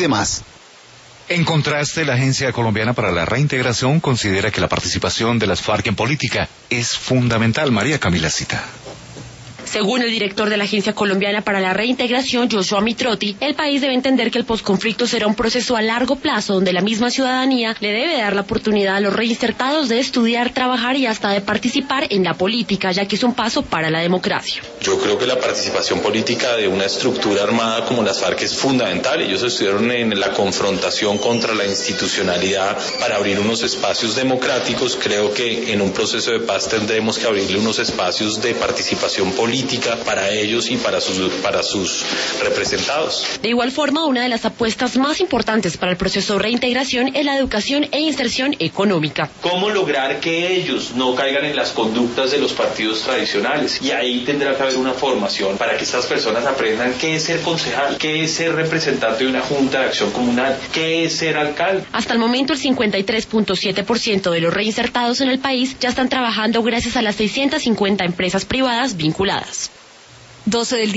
demás. En contraste, la Agencia Colombiana para la Reintegración considera que la participación de las FARC en política es fundamental. María Camila Cita. Según el director de la Agencia Colombiana para la Reintegración, Joshua Mitrotti, el país debe entender que el posconflicto será un proceso a largo plazo donde la misma ciudadanía le debe dar la oportunidad a los reinsertados de estudiar, trabajar y hasta de participar en la política, ya que es un paso para la democracia. Yo creo que la participación política de una estructura armada como las FARC es fundamental. Ellos estuvieron en la confrontación contra la institucionalidad para abrir unos espacios democráticos. Creo que en un proceso de paz tendremos que abrirle unos espacios de participación política para ellos y para sus representados. De igual forma, una de las apuestas más importantes para el proceso de reintegración es la educación e inserción económica. ¿Cómo lograr que ellos no caigan en las conductas de los partidos tradicionales? Y ahí tendrá que haber una formación para que estas personas aprendan qué es ser concejal, qué es ser representante de una junta de acción comunal, qué es ser alcalde. Hasta el momento, el 53.7% de los reinsertados en el país ya están trabajando gracias a las 650 empresas privadas vinculadas. 12 del día.